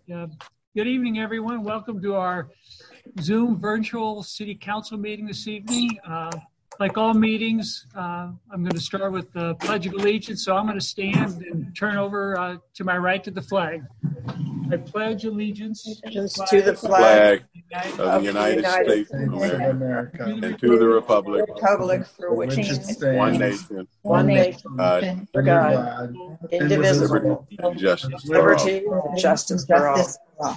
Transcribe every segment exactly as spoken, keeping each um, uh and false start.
Uh, good evening, everyone. Welcome to our Zoom virtual City Council meeting this evening. Uh, like all meetings, uh, I'm going to start with the Pledge of Allegiance. So I'm going to stand and turn over uh, to my right to the flag. I pledge allegiance to the flag of the United, United States of America, America and to the republic, republic for which it stands, one nation, one nation, God, for God, indivisible, and justice for liberty, and justice for all.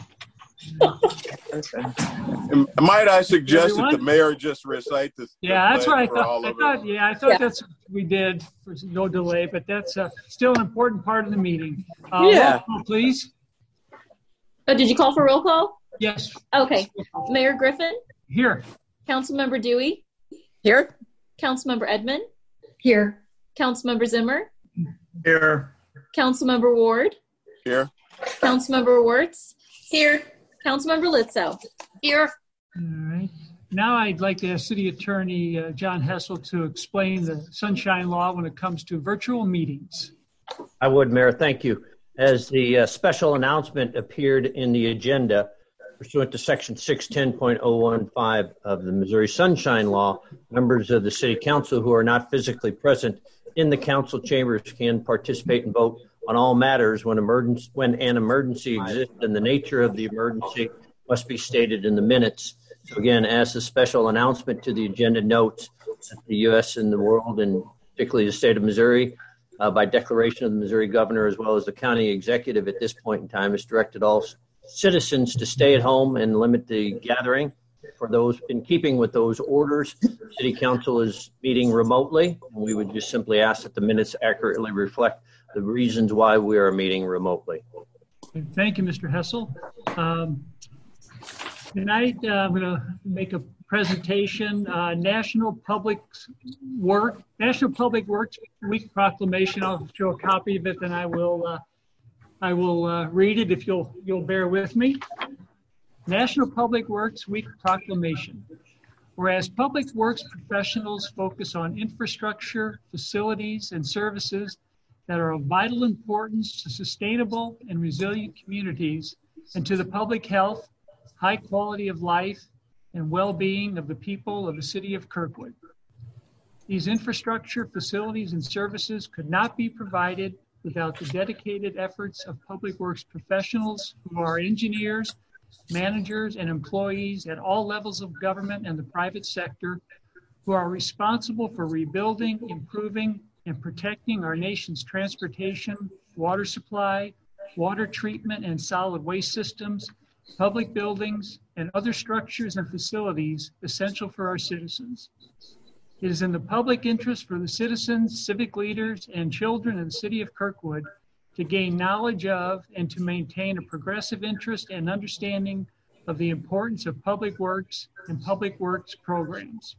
And might I suggest that the mayor just recite this? Yeah, that's what I thought. All I of thought yeah, I thought Yeah. that's what we did for no delay, but that's uh, still an important part of the meeting. Uh, Yeah. roll call, please. Oh, did you call for roll call? Yes. Okay. Mayor Griffin, Here. Councilmember Dewey, Here? Councilmember Edmond, Here. Councilmember Zimmer, Here. Councilmember Ward, Here. Councilmember Wirtz, Here. Councilmember Litzo. Here. All right. Now I'd like to ask City Attorney uh, John Hessel to explain the Sunshine Law when it comes to virtual meetings. I would, Mayor. Thank you. As the uh, special announcement appeared in the agenda, pursuant to Section six ten point oh one five of the Missouri Sunshine Law, members of the City Council who are not physically present in the council chambers can participate and vote on all matters when, emergency, when an emergency exists, and the nature of the emergency must be stated in the minutes. So again, as the special announcement to the agenda notes, that the U S and the world, and particularly the state of Missouri, Uh, by declaration of the Missouri governor as well as the county executive at this point in time, has directed all citizens to stay at home and limit the gathering. For those in keeping with those orders, City Council is meeting remotely, and we would just simply ask that the minutes accurately reflect the reasons why we are meeting remotely. Thank you, Mister Hessel. Um, tonight, uh, I'm going to make a presentation, uh, National Public Work, National Public Works Week proclamation. I'll show a copy of it, and I will, uh, I will uh, read it if you'll, you'll bear with me. National Public Works Week proclamation. Whereas public works professionals focus on infrastructure, facilities, and services that are of vital importance to sustainable and resilient communities and to the public health, high quality of life, and well-being of the people of the city of Kirkwood. These infrastructure, facilities, and services could not be provided without the dedicated efforts of public works professionals who are engineers, managers, and employees at all levels of government and the private sector who are responsible for rebuilding, improving, and protecting our nation's transportation, water supply, water treatment and solid waste systems, public buildings, and other structures and facilities essential for our citizens. It is in the public interest for the citizens, civic leaders, and children in the city of Kirkwood to gain knowledge of and to maintain a progressive interest and understanding of the importance of public works and public works programs.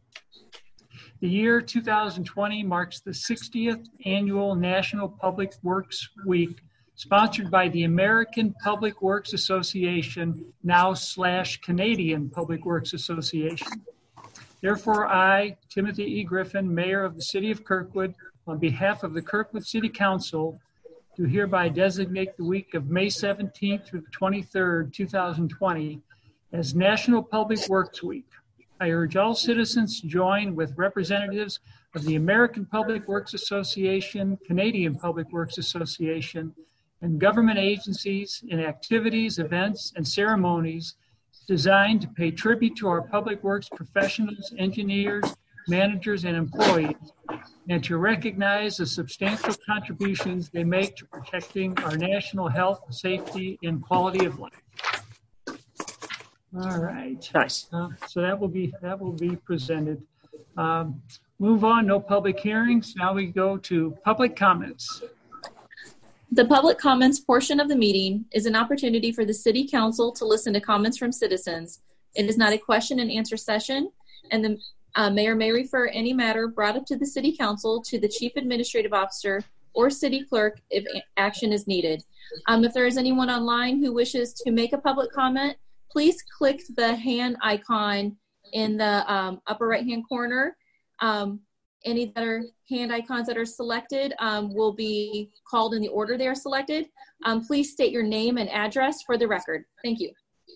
The year two thousand twenty marks the sixtieth annual National Public Works Week, sponsored by the American Public Works Association, now slash Canadian Public Works Association. Therefore, I, Timothy E. Griffin, Mayor of the City of Kirkwood, on behalf of the Kirkwood City Council, do hereby designate the week of May seventeenth through the twenty-third, two thousand twenty, as National Public Works Week. I urge all citizens to join with representatives of the American Public Works Association, Canadian Public Works Association, and government agencies in activities, events, and ceremonies designed to pay tribute to our public works professionals, engineers, managers, and employees, and to recognize the substantial contributions they make to protecting our national health, safety, and quality of life. All right. Nice. Uh, so that will be that will be presented. Um, move on. No public hearings. Now we go to public comments. The public comments portion of the meeting is an opportunity for the City Council to listen to comments from citizens. It is not a question and answer session, and the uh, mayor may refer any matter brought up to the City Council to the Chief Administrative Officer or City Clerk if action is needed. Um, if there is anyone online who wishes to make a public comment, please click the hand icon in the um, upper right-hand corner. Um, Any that are hand icons that are selected um, will be called in the order they are selected. Um, please state your name and address for the record. Thank you.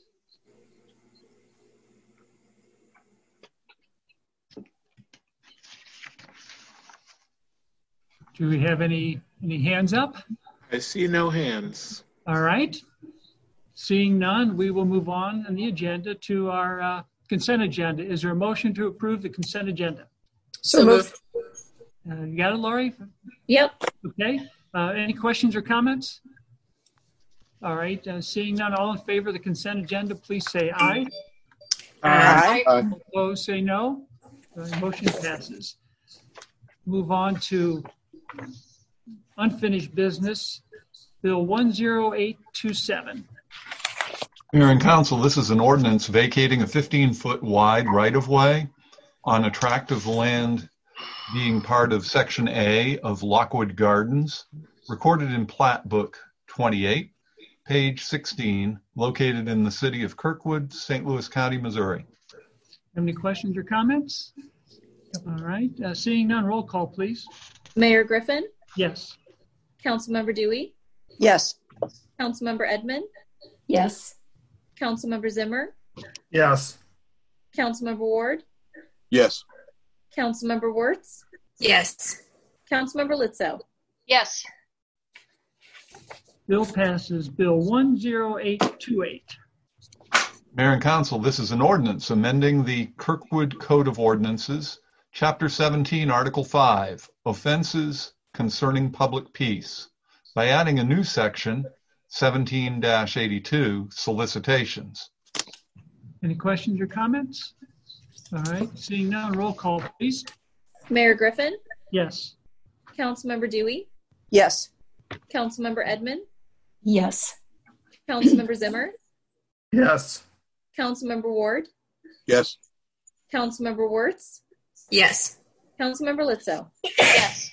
Do we have any, any hands up? I see no hands. All right. Seeing none, we will move on on the agenda to our uh, consent agenda. Is there a motion to approve the consent agenda? So moved. Uh, you got it, Lori? Yep. Okay. Uh, any questions or comments? All right. Uh, seeing none, all in favor of the consent agenda, please say aye. Aye. Aye. Opposed, say no. Uh, motion passes. Move on to unfinished business. Bill one zero eight two seven. Mayor and Council, this is an ordinance vacating a fifteen-foot wide right-of-way on a tract of land being part of Section A of Lockwood Gardens, recorded in Plat Book twenty-eight, page sixteen, located in the city of Kirkwood, Saint Louis County, Missouri. Any questions or comments? All right. Uh, seeing none, roll call, please. Mayor Griffin, Yes. Councilmember Dewey, Yes. Councilmember Edmond, Yes. Councilmember Zimmer, Yes. Councilmember Ward, Yes. Councilmember Wirtz, Yes. Councilmember Litzo. Yes. Bill passes. Bill one zero eight two eight. Mayor and Council, this is an ordinance amending the Kirkwood Code of Ordinances, Chapter seventeen, Article five, Offenses Concerning Public Peace, by adding a new section, seventeen dash eighty-two, Solicitations. Any questions or comments? All right. Seeing none, roll call, please. Mayor Griffin, Yes. Councilmember Dewey, Yes. Councilmember Edmond, Yes. Councilmember Zimmer, Yes. Councilmember Ward, Yes. Councilmember Wirtz, Yes. Councilmember Litzo. Yes.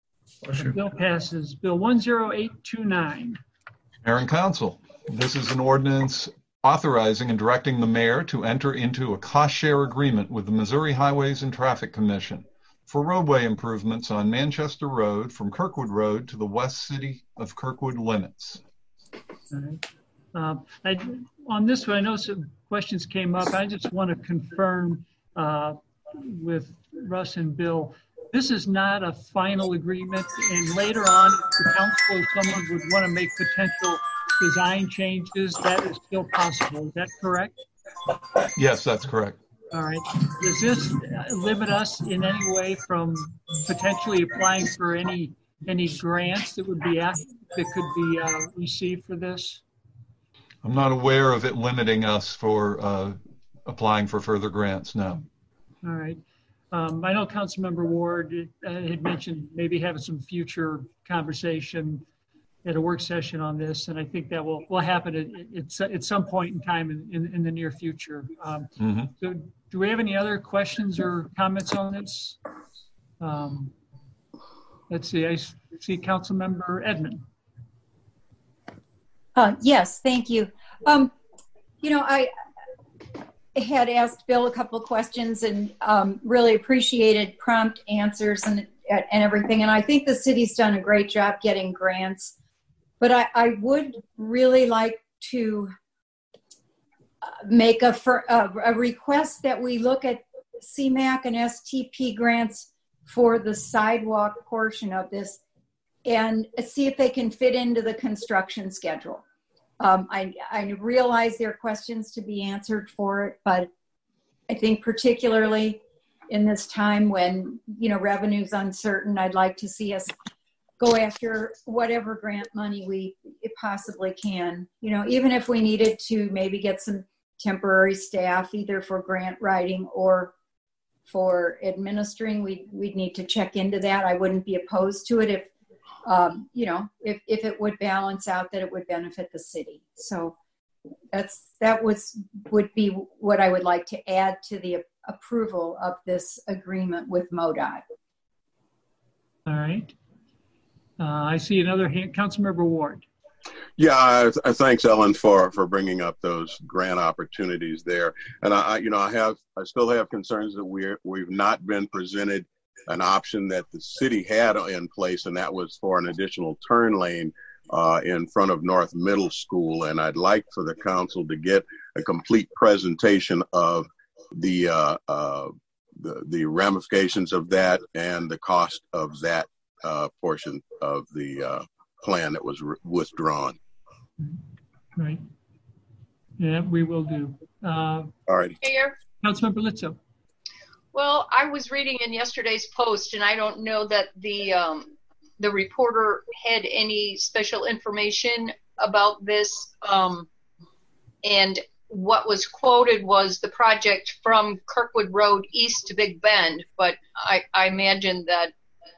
Bill passes. Bill one zero eight two nine. Mayor and Council, this is an ordinance authorizing and directing the mayor to enter into a cost-share agreement with the Missouri Highways and Traffic Commission for roadway improvements on Manchester Road from Kirkwood Road to the west city of Kirkwood limits. All right. Uh, I, on this one, I know some questions came up. I just want to confirm uh, with Russ and Bill, this is not a final agreement, and later on, if the council or someone would want to make potential design changes, that is still possible. Is that correct? Yes, that's correct. All right. Does this limit us in any way from potentially applying for any any grants that would be asked, that could be uh, received for this? I'm not aware of it limiting us for uh, applying for further grants, no. All right. Um, I know Councilmember Ward uh, had mentioned maybe having some future conversation at a work session on this, and I think that will, will happen at, at, at some point in time in, in, in the near future. Um, Mm-hmm. So do we have any other questions or comments on this? Um, let's see, I see Councilmember Edmond. Uh, yes, thank you. Um, you know, I had asked Bill a couple of questions and um, really appreciated prompt answers and and everything. And I think the city's done a great job getting grants. But I, I would really like to make a, for, a, a request that we look at C MAC and S T P grants for the sidewalk portion of this and see if they can fit into the construction schedule. Um, I, I realize there are questions to be answered for it, but I think particularly in this time when, you know, revenue's uncertain, I'd like to see us go after whatever grant money we possibly can. You know, even if we needed to maybe get some temporary staff, either for grant writing or for administering, we, we'd need to check into that. I wouldn't be opposed to it if, um, you know, if, if it would balance out that it would benefit the city. So that's, that was, would be what I would like to add to the approval of this agreement with MoDOT. All right. Uh, I see another hand, Councilmember Ward. Yeah, I, I thanks Ellen for for bringing up those grant opportunities there. And I, I, you know, I have, I still have concerns that we're we've not been presented an option that the city had in place, and that was for an additional turn lane uh, in front of North Middle School. And I'd like for the council to get a complete presentation of the uh, uh, the, the ramifications of that and the cost of that uh, portion of the uh, plan that was re- withdrawn. Right. Yeah, we will do. Uh, All right. Mayor? Councilmember Lizzo. Well, I was reading in yesterday's Post, and I don't know that the um, the reporter had any special information about this. Um, and what was quoted was the project from Kirkwood Road east to Big Bend. But I, I imagine that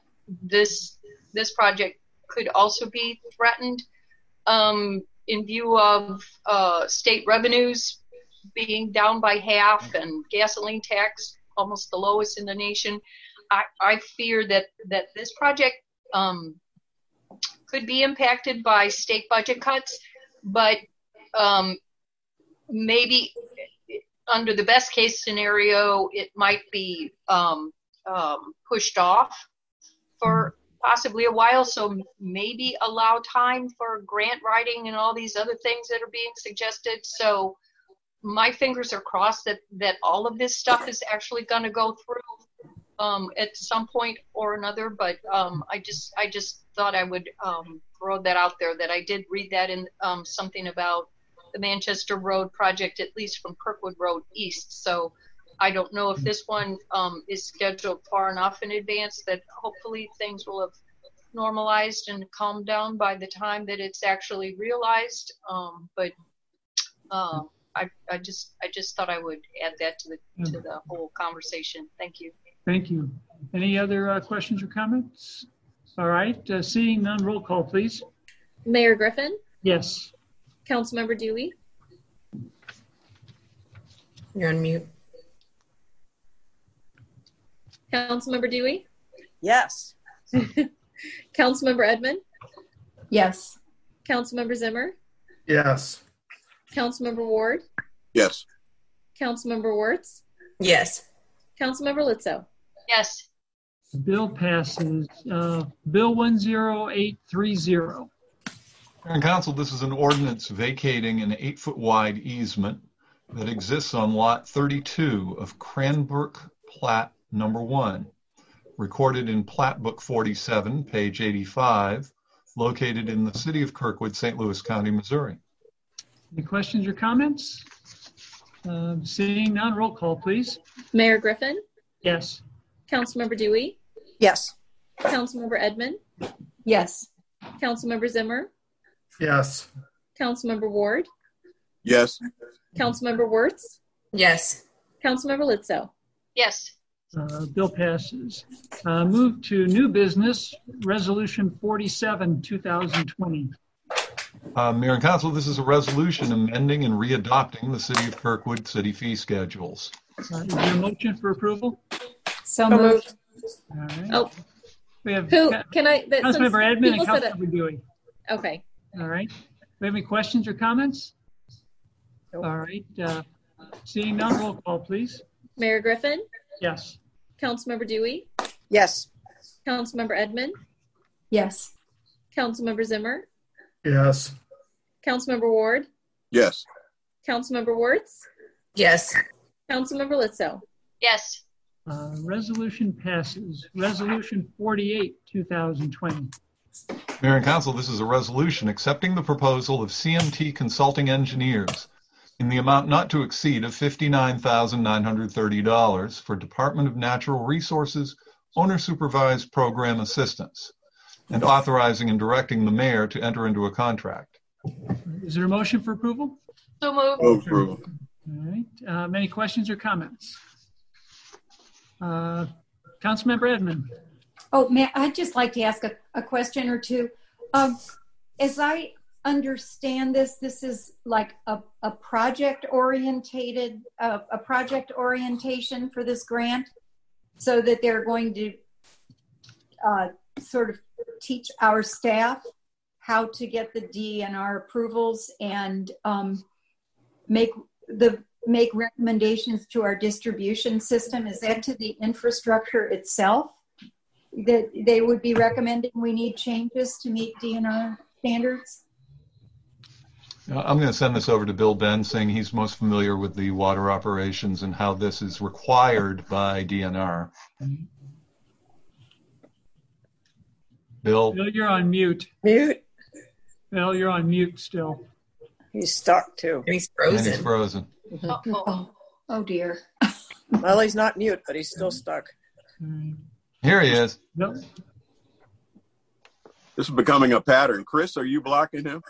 this this project could also be threatened um, in view of uh, state revenues being down by half and gasoline tax almost the lowest in the nation. I, I fear that, that this project um, could be impacted by state budget cuts, but um, maybe under the best case scenario, it might be um, um, pushed off for possibly a while. So maybe allow time for grant writing and all these other things that are being suggested. So my fingers are crossed that, that all of this stuff is actually going to go through um, at some point or another. But um, I just I just thought I would um, throw that out there, that I did read that in um, something about the Manchester Road project, at least from Kirkwood Road east. So I don't know if this one um, is scheduled far enough in advance that hopefully things will have normalized and calmed down by the time that it's actually realized. Um, but um, I, I just I just thought I would add that to the to the whole conversation. Thank you. Thank you. Any other uh, questions or comments? All right. Uh, seeing none, roll call, please. Mayor Griffin? Yes. Councilmember Dewey? You're on mute. Councilmember Dewey? Yes. Councilmember Edmond? Yes. Councilmember Zimmer? Yes. Councilmember Ward? Yes. Councilmember Wirtz? Yes. Councilmember Lizzo? Yes. The bill passes. Uh, Bill one zero eight three zero. Mayor and Council, this is an ordinance vacating an eight-foot wide easement that exists on Lot thirty-two of Cranbrook Plat Number One, recorded in Plat Book forty-seven, page eighty-five, located in the city of Kirkwood, Saint Louis County, Missouri. Any questions or comments? Uh, seeing none, roll call, please. Mayor Griffin? Yes. Councilmember Dewey? Yes. Councilmember Edmond? Yes. Councilmember Zimmer? Yes. Councilmember Ward? Yes. Councilmember Wirtz? Yes. Councilmember Lizzo? Yes. Uh, bill passes. Uh, move to new business, Resolution forty-seven, two thousand twenty. Uh, Mayor and Council, this is a resolution amending and readopting the City of Kirkwood city fee schedules. Uh, is there a motion for approval? So moved. All right. Oh, We have who Ca- can I? That, Councilmember Edmond and people said it- Councilmember Dewey. Okay. All right. We have any questions or comments? All right. Uh, seeing none, roll call, please. Mayor Griffin? Yes. Councilmember Dewey? Yes. Councilmember Edmond? Yes. Councilmember Zimmer? Yes. Councilmember Ward? Yes. Councilmember Wirtz? Yes. Councilmember Lizzo? Yes. Uh, resolution passes. Resolution forty-eight, two thousand twenty. Mayor and Council, this is a resolution accepting the proposal of C M T Consulting Engineers in the amount not to exceed of fifty-nine thousand nine hundred thirty dollars for Department of Natural Resources owner-supervised program assistance, and authorizing and directing the mayor to enter into a contract. Is there a motion for approval? So moved. Move approval. All right. Um, any questions or comments? Uh, Councilmember Edmond. Oh, man, I'd just like to ask a, a question or two. Um, as I understand this, this is like a, a project orientated, uh, a project orientation for this grant, so that they're going to uh, sort of teach our staff how to get the D N R approvals and um, make the make recommendations to our distribution system. Is that to the infrastructure itself? that they would be recommending we need changes to meet D N R standards? I'm going to send this over to Bill Bensing. He's most familiar with the water operations and how this is required by D N R. Bill? Bill, you're on mute. Mute. Bill, you're on mute still. He's stuck too. And he's And frozen. he's frozen. Oh, oh dear. Well, he's not mute, but he's still stuck. Here he is. Bill? This is becoming a pattern. Chris, are you blocking him?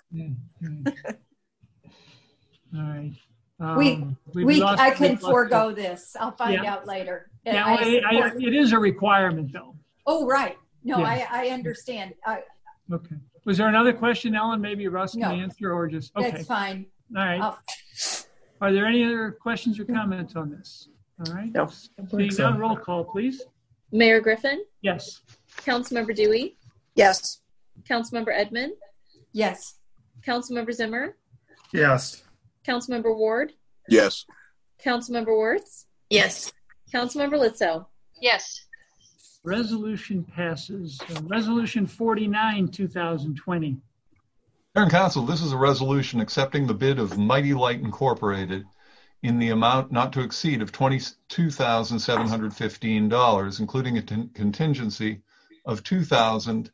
All right. We- Um, we've We, lost- I can we've lost- forego this. I'll find Yeah. out later. Yeah, I well, it, I, support- it is a requirement, though. oh, right. No, Yeah. I, I understand. I, Okay. Was there another question, Ellen? Maybe Russ can No. answer, or just okay. That's fine. All right. I'll- Are there any other questions or comments on this? All right. No. Seeing none, roll call, please. Mayor Griffin, Yes. Councilmember Dewey, Yes. Councilmember Edmond, Yes. Councilmember Zimmer, Yes. Councilmember Ward, Yes. Councilmember Wirtz, Yes. Councilmember Litzo. Yes. Resolution passes. Uh, Resolution forty-nine, two thousand twenty. Mayor and Council, this is a resolution accepting the bid of Mighty Light Incorporated in the amount not to exceed of twenty-two thousand seven hundred fifteen dollars, including a t- contingency of two thousand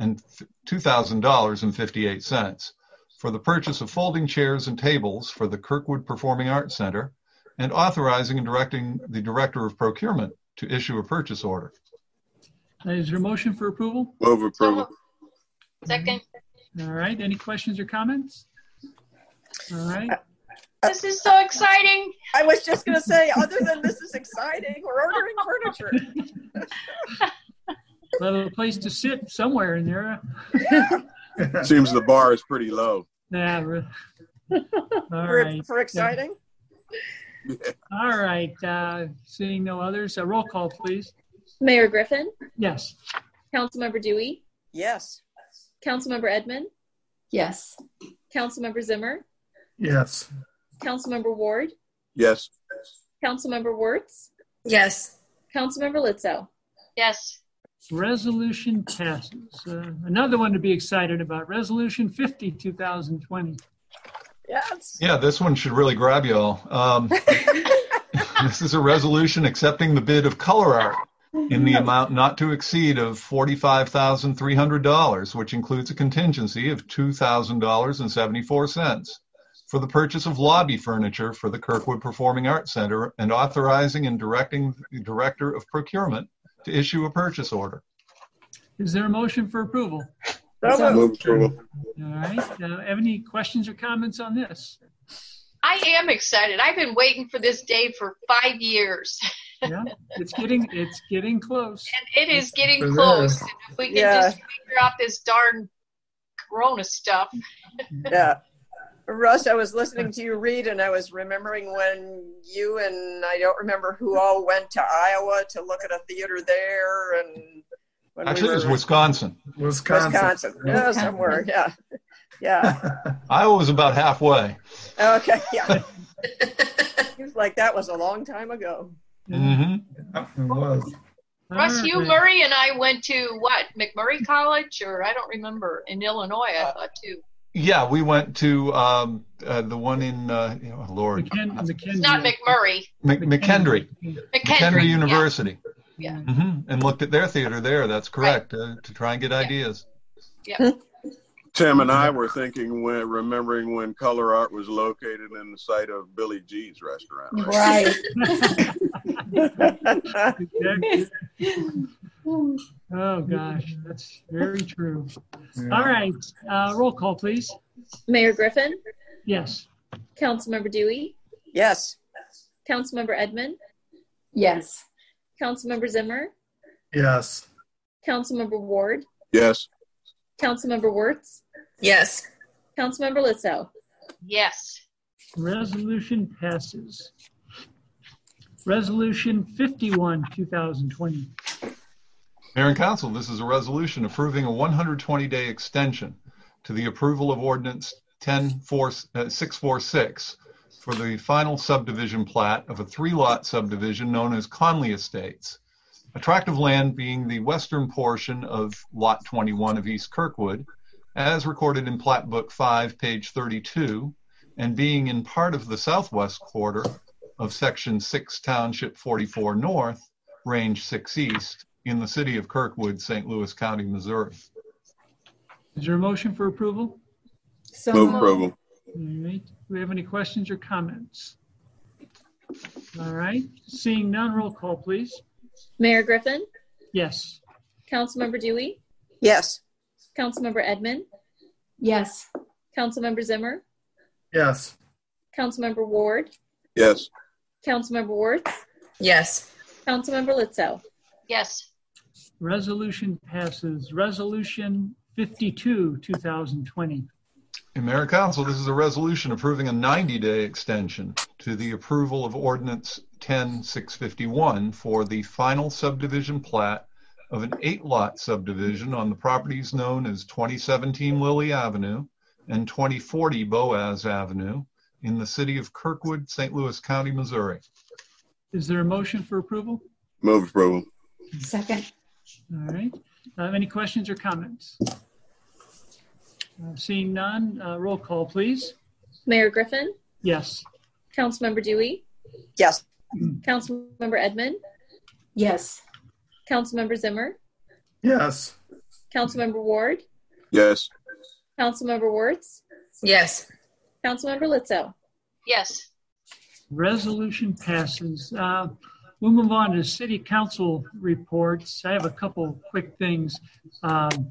dollars and fifty-eight cents for the purchase of folding chairs and tables for the Kirkwood Performing Arts Center, and authorizing and directing the Director of Procurement to issue a purchase order. Uh, Is there a motion for approval? Move approval. Second. All right. Any questions or comments? All right. This is so exciting. I was just going to say, other than this is exciting, we're ordering furniture. We'll have a place to sit somewhere in there. Seems the bar is pretty low. Yeah. re- All For, right. for exciting? All right. Uh, seeing no others, uh, roll call, please. Mayor Griffin, Yes. Councilmember Dewey, Yes. Councilmember Edmond, Yes. Councilmember Zimmer, Yes. Councilmember Ward, Yes. Councilmember Wirtz, Yes. Councilmember Litzo. Yes. Resolution passes. Uh, another one to be excited about. Resolution fifty, two thousand twenty. Yes. Yeah, this one should really grab you all. Um, this is a resolution accepting the bid of Color Art in the amount not to exceed of forty-five thousand three hundred dollars, which includes a contingency of two thousand dollars and seventy-four cents for the purchase of lobby furniture for the Kirkwood Performing Arts Center, and authorizing and directing the Director of Procurement to issue a purchase order. Is there a motion for approval? So moved. Move approval. All right. Uh, have any questions or comments on this? I am excited. I've been waiting for this day for five years. Yeah, it's getting it's getting close. And it is getting For close. this. And if we can Yeah. just figure out this darn Corona stuff. Yeah. Russ, I was listening to you read, and I was remembering when you and I don't remember who all went to Iowa to look at a theater there, and when Actually, we it was were Wisconsin. Wisconsin. Wisconsin. Yeah, somewhere. Yeah. Yeah. Iowa was about halfway. Okay. Yeah. Seems like that was a long time ago. Mm-hmm. It was. Russ, All Hugh right. Murray and I went to what, McMurray College, or I don't remember, in Illinois, I thought too. Yeah, we went to um, uh, the one in, uh, oh, Lord, McKen- McKenzie. It's not McMurray. Mc- McKendree. McHenry. McHenry yeah. University. Yeah. hmm And looked at their theater there. That's correct, uh, to try and get ideas. Yeah. Tim and I were thinking when, remembering when Color Art was located in the site of Billy G's restaurant. Right? Right. Exactly. Oh gosh, that's very true. All right, uh, roll call, please. Mayor Griffin, Yes. Councilmember Dewey, Yes. Councilmember Edmond, Yes. Councilmember Zimmer, Yes. Councilmember Ward, Yes. Councilmember Wirtz, Yes. Councilmember Litzo. Yes. Resolution passes. Resolution fifty-one, two thousand twenty. Mayor and Council, this is a resolution approving a one hundred twenty day extension to the approval of Ordinance ten six forty-six for the final subdivision plat of a three-lot subdivision known as Conley Estates a tract of land being the western portion of Lot twenty-one of East Kirkwood, as recorded in Plat Book five, page thirty-two, and being in part of the southwest quarter of Section six, Township forty-four North, Range six East, in the city of Kirkwood, Saint Louis County, Missouri. Is there a motion for approval? So Move moved. approval. All right. Do we have any questions or comments? All right. Seeing none, roll call, please. Mayor Griffin, Yes. Councilmember Dewey, Yes. Councilmember Edmond, Yes. Councilmember Zimmer, Yes. Councilmember Ward, Yes. Councilmember Wertz, Yes. Councilmember Litzo. Yes. Resolution passes. Resolution fifty-two, two thousand twenty. And Mayor and Council, this is a resolution approving a ninety-day extension to the approval of Ordinance ten six fifty-one for the final subdivision plat of an eight-lot subdivision on the properties known as twenty seventeen Lily Avenue and twenty forty Boaz Avenue in the city of Kirkwood, Saint Louis County, Missouri. Is there a motion for approval? Move approval. Second. All right. Uh, any questions or comments? Uh, seeing none, uh, roll call, please. Mayor Griffin, Yes. Councilmember Dewey, Yes. Councilmember Edmond, Yes. Councilmember Zimmer, Yes. Councilmember Ward, Yes. Councilmember Wertz, Yes. Councilmember Litzo. Yes. Resolution passes. Uh, we'll move on to city council reports. I have a couple quick things. Um,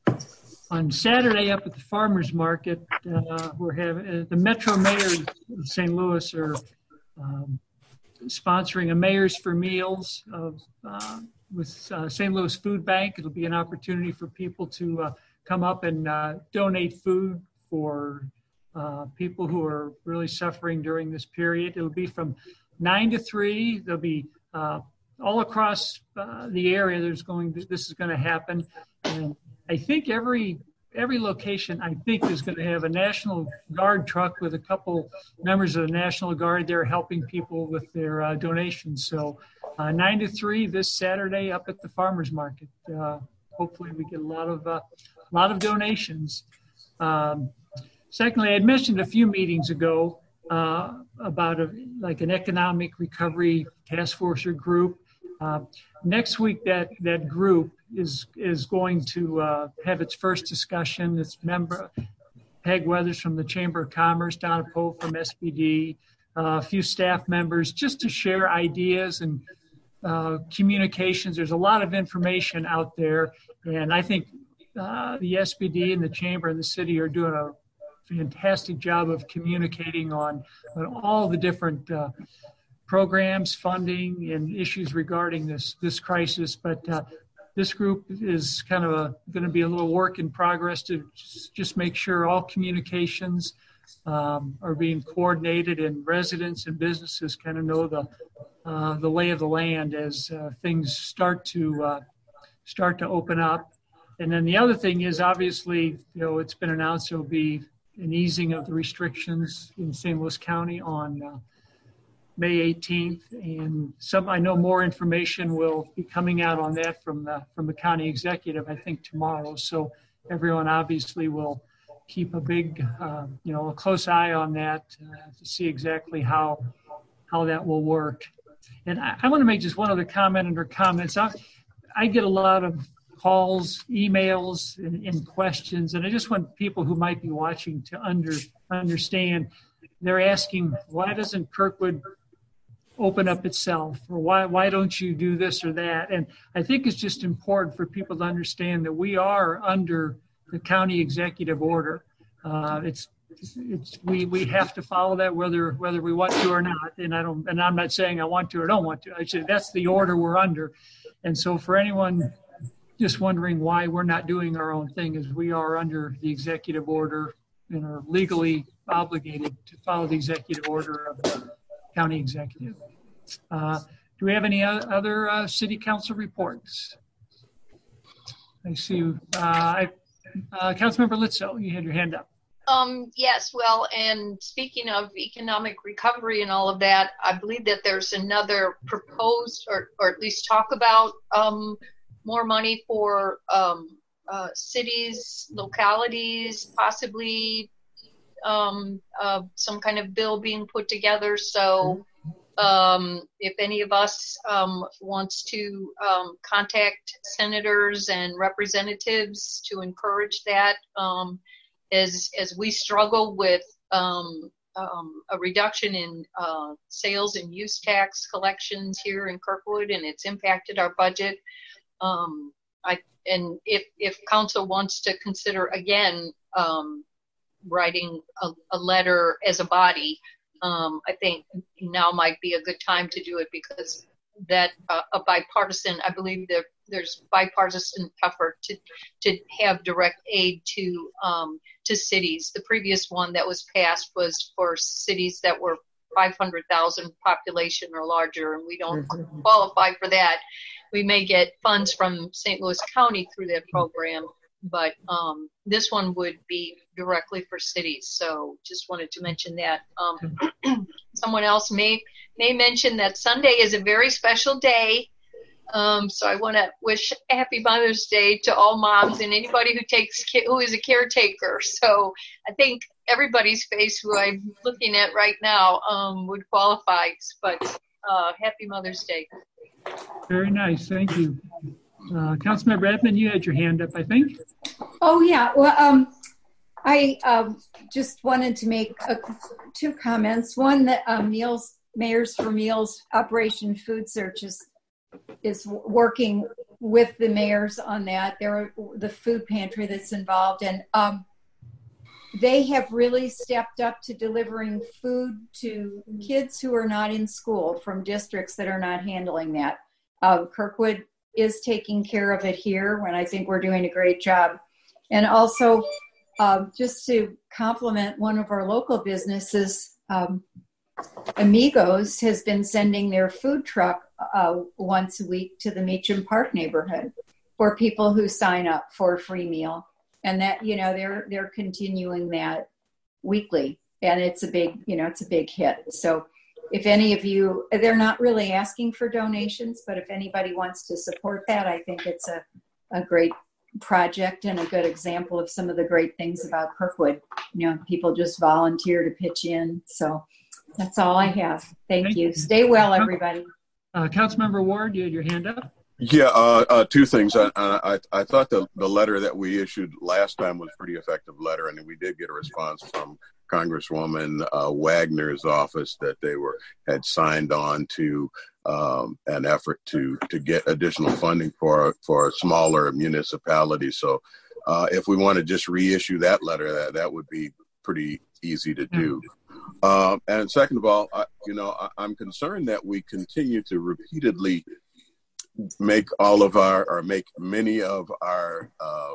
on Saturday up at the farmers market, uh, we're having uh, the Metro Mayors of Saint Louis are um, sponsoring a Mayors for Meals of, uh, with uh, Saint Louis Food Bank. It'll be an opportunity for people to uh, come up and uh, donate food for uh, people who are really suffering during this period. It'll be from nine to three. There'll be uh, all across uh, the area. There's going. To, this is going to happen, and I think every every location I think is going to have a National Guard truck with a couple members of the National Guard there helping people with their uh, donations. So uh, nine to three this Saturday up at the farmers market. Uh, hopefully we get a lot of uh, a lot of donations. Um, secondly, I had mentioned a few meetings ago uh, about a, like an economic recovery task force or group. Uh, next week, that that group is is going to uh, have its first discussion. It's member Peg Weathers from the Chamber of Commerce, Donna Poe from S P D, uh, a few staff members, just to share ideas and uh, communications. There's a lot of information out there, and I think uh, the S P D and the Chamber and the city are doing a fantastic job of communicating on, on all the different uh, programs, funding, and issues regarding this this crisis. But uh, this group is kind of going to be a little work in progress to just make sure all communications um, are being coordinated, and residents and businesses kind of know the uh, the lay of the land as uh, things start to uh, start to open up. And then the other thing is, obviously, you know, it's been announced there will be an easing of the restrictions in Saint Louis County on uh, May eighteenth, and some I know more information will be coming out on that from the from the county executive, I think, tomorrow. So everyone obviously will keep a big, uh, you know, a close eye on that uh, to see exactly how how that will work. And I, I want to make just one other comment under comments. I, I get a lot of calls, emails, and, and questions, and I just want people who might be watching to under understand. They're asking, why doesn't Kirkwood open up itself, or why why don't you do this or that? And I think it's just important for people to understand that we are under the county executive order. Uh, it's it's we we have to follow that whether whether we want to or not. And I don't and I'm not saying I want to or don't want to. I say that's the order we're under. And so for anyone just wondering why we're not doing our own thing, is we are under the executive order and are legally obligated to follow the executive order of the county executive. Uh, do we have any other uh, city council reports? I see. Uh, I, uh, Councilmember Litzo, you had your hand up. Um, yes, well, and speaking of economic recovery and all of that, I believe that there's another proposed, or, or at least talk about um, more money for um, uh, cities, localities, possibly um, uh, some kind of bill being put together. So um, if any of us um, wants to um, contact senators and representatives to encourage that, um, as as we struggle with um, um, a reduction in uh, sales and use tax collections here in Kirkwood, and it's impacted our budget. Um, I and if if council wants to consider again um, writing a, a letter as a body, um, I think now might be a good time to do it, because that uh, a bipartisan, I believe that there's bipartisan effort to to have direct aid to um, to cities. The previous one that was passed was for cities that were five hundred thousand population or larger, and we don't mm-hmm. qualify for that. We may get funds from Saint Louis County through that program, but um, this one would be directly for cities. So just wanted to mention that. Um, someone else may may mention that Sunday is a very special day. Um, so I want to wish Happy Mother's Day to all moms and anybody who takes who is a caretaker. So I think everybody's face who I'm looking at right now um, would qualify. But uh, Happy Mother's Day. Very nice. Thank you. Uh, Councilmember Edmond, you had your hand up, I think. Oh, yeah. Well, um, I um, just wanted to make a, two comments. One, that um, Meals, Mayors for Meals Operation Food Search is, is working with the mayors on that. They're the food pantry that's involved. And um, they have really stepped up to delivering food to kids who are not in school from districts that are not handling that. Uh, Kirkwood is taking care of it here, when I think we're doing a great job. And also, uh, just to compliment one of our local businesses, um, Amigos has been sending their food truck uh, once a week to the Meacham Park neighborhood for people who sign up for a free meal. And that, you know, they're they're continuing that weekly, and it's a big, you know, it's a big hit. So if any of you, they're not really asking for donations, but if anybody wants to support that, I think it's a, a great project and a good example of some of the great things about Kirkwood. You know, people just volunteer to pitch in. So that's all I have. Thank, Thank you. you. Stay well, everybody. Uh, Councilmember Ward, you had your hand up. Yeah, uh, uh, two things. I, I, I thought the, the letter that we issued last time was a pretty effective letter, and we did get a response from Congresswoman uh, Wagner's office that they were had signed on to um, an effort to to get additional funding for for smaller municipalities. So uh, if we want to just reissue that letter, that, that would be pretty easy to do. Um, and second of all, I, you know, I, I'm concerned that we continue to repeatedly make all of our, or make many of our, um,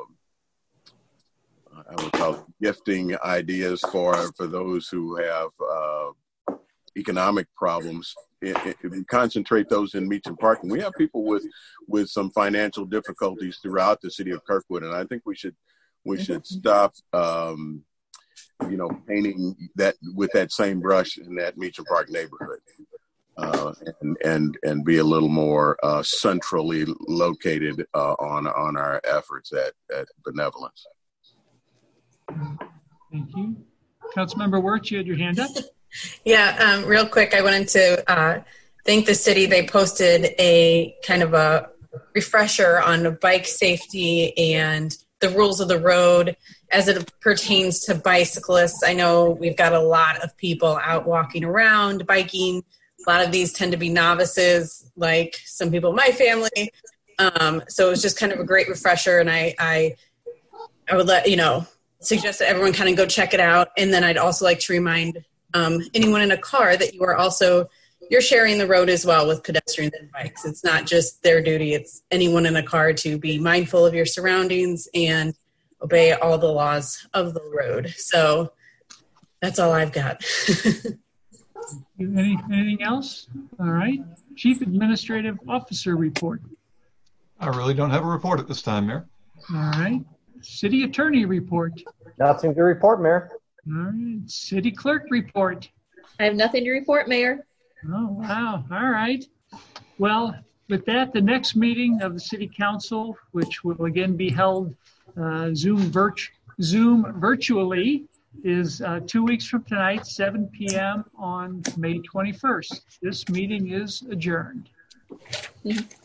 I would call it gifting ideas for for those who have uh, economic problems. It, it, concentrate those in Meacham Park, and we have people with with some financial difficulties throughout the city of Kirkwood, and I think we should we should stop, um, you know, painting that with that same brush in that Meacham Park neighborhood. Uh, and and and be a little more uh, centrally located uh, on on our efforts at, at benevolence. Thank you. Councilmember Wirtz, you had your hand up. Yeah, um, real quick, I wanted to uh, thank the city. They posted a kind of a refresher on bike safety and the rules of the road as it pertains to bicyclists. I know we've got a lot of people out walking around, biking. A lot of these tend to be novices, like some people in my family. Um, so it was just kind of a great refresher, and I, I, I would let you know suggest that everyone kind of go check it out. And then I'd also like to remind um, anyone in a car that you are also you're sharing the road as well with pedestrians and bikes. It's not just their duty; it's anyone in a car to be mindful of your surroundings and obey all the laws of the road. So that's all I've got. Any, anything else? All right. Chief Administrative Officer report. I really don't have a report at this time, Mayor. All right. City Attorney report. Nothing to report, Mayor. All right. City clerk report. I have nothing to report, Mayor. Oh, wow. All right. Well, with that, the next meeting of the City Council, which will again be held uh, Zoom, virt- Zoom virtually, is uh, two weeks from tonight, seven p.m. on May twenty-first. This meeting is adjourned. Mhm.